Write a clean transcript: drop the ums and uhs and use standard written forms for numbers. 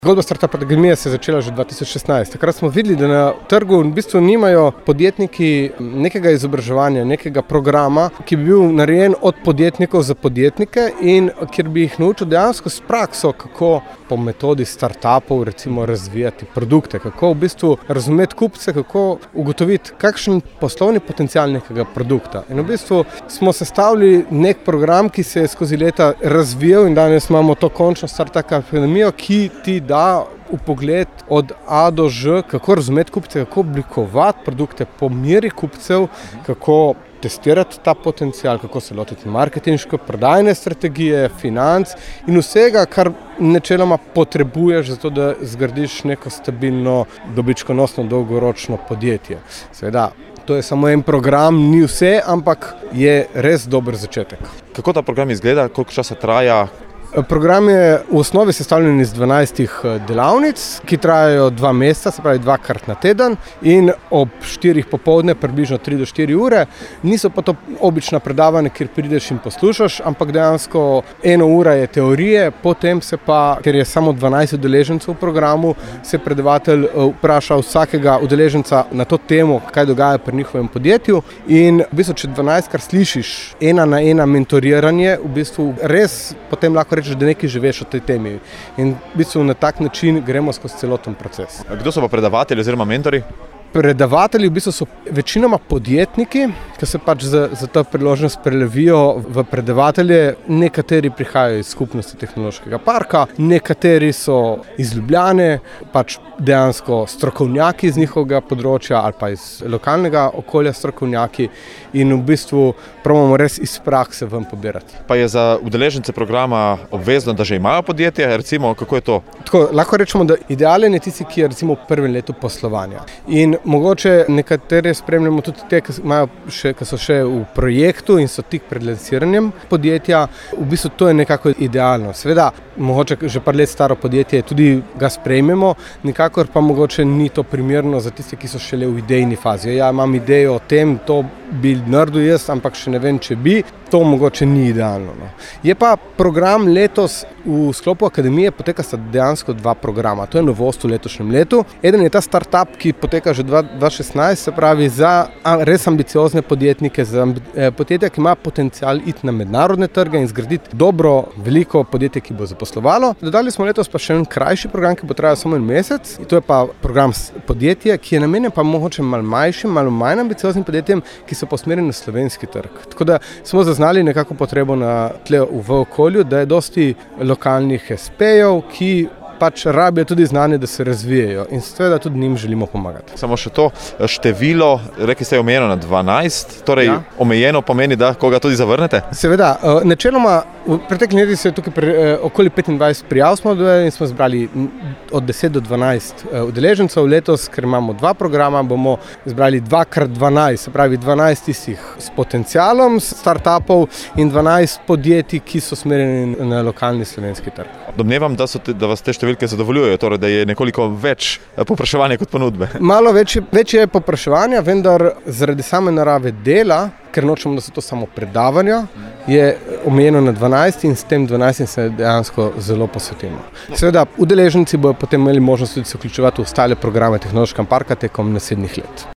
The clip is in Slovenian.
Zgodba Startup Akademije se je začela že 2016. Takrat smo videli, da na trgu v bistvu nimajo podjetniki nekega izobraževanja, nekega programa, ki bi bil narejen od podjetnikov za podjetnike in kjer bi jih naučil dejansko s prakso, kako po metodi startupov recimo razvijati produkte, kako v bistvu razumeti kupce, kako ugotoviti, kakšen poslovni potencial nekega produkta. In v bistvu smo sestavili nek program, ki se je skozi leta razvijal in danes imamo to končno Startup Akademijo, ki ti da vpogled od A do Ž, kako razumeti kupce, kako oblikovati produkte po meri kupcev, kako testirati ta potencial, kako se lotiti marketinške, prodajne strategije, financ in vsega, kar načeloma potrebuješ za to, da zgradiš neko stabilno, dobičkonosno, dolgoročno podjetje. Seveda, to je samo en program, ni vse, ampak je res dober začetek. Kako ta program izgleda, koliko časa traja? Program je v osnovi sestavljen iz 12 delavnic, ki trajajo 2 meseca, se pravi 2-krat na teden in ob 4 popoldne, približno 3 do 4 ure. Niso pa to obična predavanja, kjer prideš in poslušaš, ampak dejansko 1 ura je teorije, potem se pa, ker je samo 12 udeležencev v programu, se predavatelj vpraša vsakega udeleženca na to temo, kaj dogaja pri njihovem podjetju in v bistvu, če 12 kar slišiš 1-na-1 mentoriranje, v bistvu res potem lahko rečeš, da nekaj že veš o tej temi. In v bistvu na tak način gremo skozi celoten proces. Kdo so pa predavatelji oziroma mentori? Predavatelji v bistvu so večinoma podjetniki, ki se pač za to priložnost prelevijo v predavatelje. Nekateri prihajajo iz skupnosti tehnološkega parka, nekateri so iz Ljubljane, pač dejansko strokovnjaki iz njihovega področja ali pa iz lokalnega okolja strokovnjaki in v bistvu probamo res iz prakse ven pobirati. Pa je za udeležence programa obvezno, da že imajo podjetje, recimo, kako je to? Tako, lahko rečemo, da idealen je tisti, ki je recimo v prvem letu poslovanja. In mogoče nekatere spremljamo tudi te, ki so še v projektu in so tik pred lansiranjem podjetja. V bistvu to je nekako idealno. Seveda, mogoče že par let staro podjetje, tudi ga sprejmemo, nikakor pa mogoče ni to primerno za tiste, ki so šele v idejni fazi. Ja, imam idejo o tem, to bi naredil jaz, ampak še ne vem, če bi. To mogoče ni idealno. No. Je pa program letos v sklopu akademije, poteka sta dejansko 2 programa. To je novost v letošnjem letu. Eden je ta startup, ki poteka že 2016, se pravi za res ambiciozne podjetnike, za podjetja, ki ima potencial iti na mednarodne trge in zgraditi dobro, veliko podjetje, ki bo zaposlovalo. Dodali smo letos pa še en krajši program, ki bo trajal samo 1 mesec. In to je pa program podjetje, ki je namenjen pa mogoče malo manjšim, malo manj ambicioznim podjetjem, ki so pa usmerjeni na slovenski trg. Tako da smo zaznali nekako potrebo na tle v okolju, da je dosti lokalnih SP-jev, ki pač rabijo tudi znanje, da se razvijajo in seveda tudi njim želimo pomagati. Samo še to število, rekli ste, je omejeno na 12, torej ja. Omejeno pomeni, da koga tudi zavrnete? Seveda, načeloma v preteklih letih se je tukaj okoli 25 prijav smo dobili in smo zbrali od 10 do 12 udeležencev. Letos, ker imamo 2 programa, bomo zbrali 2x12, se pravi 12 tistih s potencialom startupov in 12 podjetij, ki so smerjeni na lokalni slovenski trg. Domnevam, da vas te številke zadovoljujejo, torej da je nekoliko več povpraševanja kot ponudbe. Malo več je povpraševanja, vendar zaradi same narave dela, ker nočemo, da so to samo predavanja, je omejeno na 12 in s tem 12 se dejansko zelo posvetimo. Seveda, udeleženci bodo potem imeli možnost tudi se vključevati v ostale programe Tehnološkega parka tekom naslednjih let.